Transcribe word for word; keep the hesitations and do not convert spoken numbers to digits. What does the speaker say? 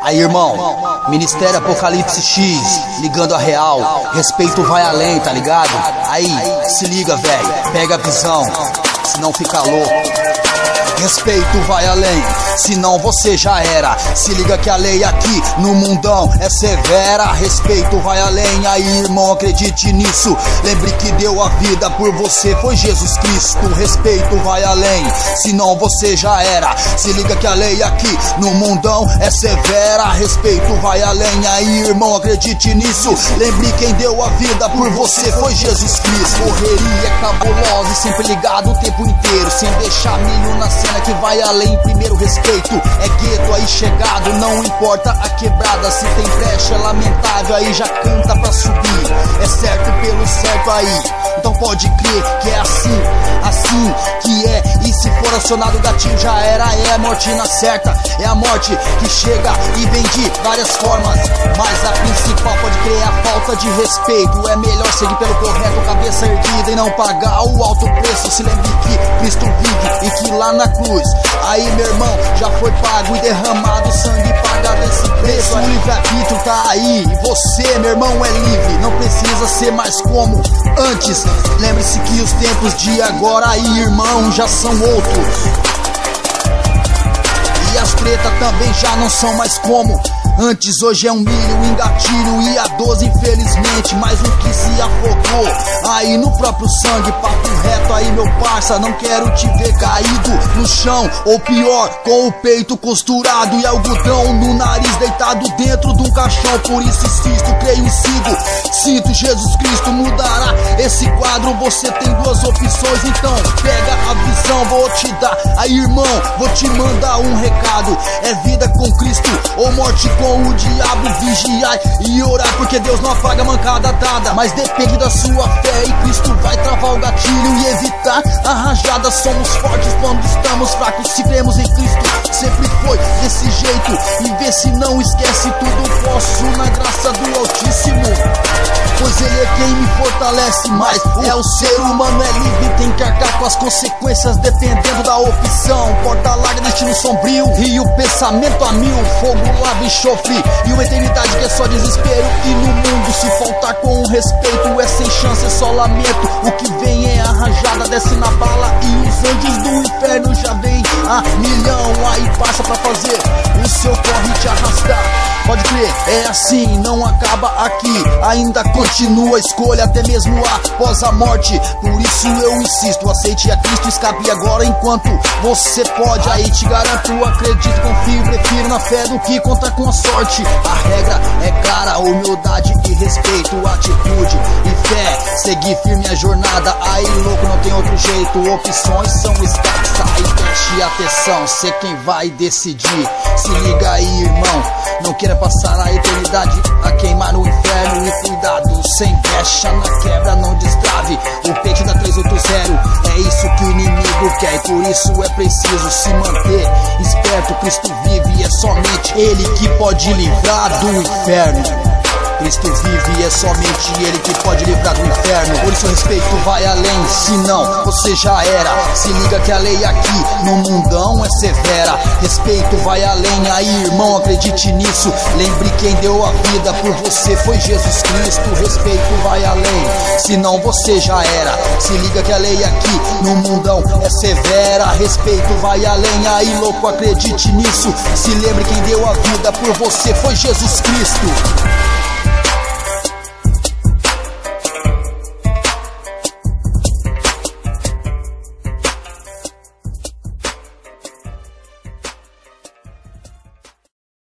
Aí, irmão, Ministério Apocalipse X, ligando a real, respeito vai além, tá ligado? Aí, se liga, velho, pega a visão, senão fica louco. Respeito vai além, senão você já era. Se liga que a lei aqui no mundão é severa. Respeito vai além, aí irmão, acredite nisso. Lembre que deu a vida por você, foi Jesus Cristo. Respeito vai além, senão você já era. Se liga que a lei aqui no mundão é severa. Respeito vai além, aí irmão, acredite nisso. Lembre quem deu a vida por você, foi Jesus Cristo. Correria cabulosa e sempre ligado o tempo inteiro, sem deixar milho na cena que vai além. Primeiro respeito é gueto aí chegado, não importa a quebrada, se tem brecha é lamentável, aí já canta pra subir, é certo pelo certo aí. Então pode crer que é assim, assim que é. E se for acionado o gatilho já era, é a morte na certa. É a morte que chega e vem de várias formas, mas a principal pode crer é a falta de respeito. É melhor seguir pelo correto, cabeça erguida e não pagar o alto preço. Se lembre que Cristo vive e que lá na cruz, aí meu irmão, já foi pago e derramado sangue pagado esse preço. O livre-arbítrio tá aí e você, meu irmão, é livre. Não precisa ser mais como antes. Lembre-se que os tempos de agora aí, irmão, já são outros. E as tretas também já não são mais como antes. Hoje é um milho em gatilho e a doze infelizmente, mais um que se afogou aí no próprio sangue. Papo reto aí meu parça, não quero te ver caído no chão, ou pior, com o peito costurado e algodão no nariz deitado dentro de um caixão. Por isso insisto, creio e sigo, sinto Jesus Cristo mudará esse quadro. Você tem duas opções, então pega a visão, vou te dar. Aí irmão, vou te mandar um recado, é vida com Cristo ou morte com o diabo. Vigiar e orar, porque Deus não apaga a mancada dada, mas depende da sua fé e Cristo vai travar o gatilho e evitar a rajada. Somos fortes quando estamos fracos, se cremos em Cristo, sempre foi desse jeito. E vê se não esquece, tudo posso na graça do Altíssimo, pois Ele é quem me fortalece. Mas é o ser humano, é livre, tem que arcar com as consequências dependendo da opção. Porta larga, destino sombrio e o pensamento a mil, fogo, lava e enxofre e uma eternidade que é só desespero. E no mundo se faltar com o respeito é sem chance, é só lamento. O que vem é a rajada, desce na bala e os anjos do inferno já vem a milhão. Aí passa pra fazer o seu corre te arrastar. Pode crer, é assim, não acaba aqui, ainda continua a escolha até mesmo após a morte. Por isso eu insisto, aceite a Cristo, escape agora enquanto você pode. Aí te garanto, acredito, confio, prefiro na fé do que contar com a sorte. A regra é clara, humildade e respeito, atitude e fé, seguir firme a jornada. Aí louco, não tem outro jeito, opções são escassas. Aí preste atenção, cê quem vai decidir. Se liga aí, irmão, não queira passar a eternidade a queimar no inferno. E cuidado, sem brecha na quebra, não destrave o peito da trezentos e oitenta. É isso que o inimigo quer e por isso é preciso se manter esperto. Cristo vive e é somente Ele que pode livrar do inferno. Cristo vive e é somente Ele que pode livrar do inferno. Por isso o respeito vai além, senão você já era. Se liga que a lei aqui no mundão é severa. Respeito vai além, aí irmão, acredite nisso. Lembre quem deu a vida por você, foi Jesus Cristo. Respeito vai além, senão você já era. Se liga que a lei aqui no mundão é severa. Respeito vai além, aí louco, acredite nisso. Se lembre quem deu a vida por você, foi Jesus Cristo.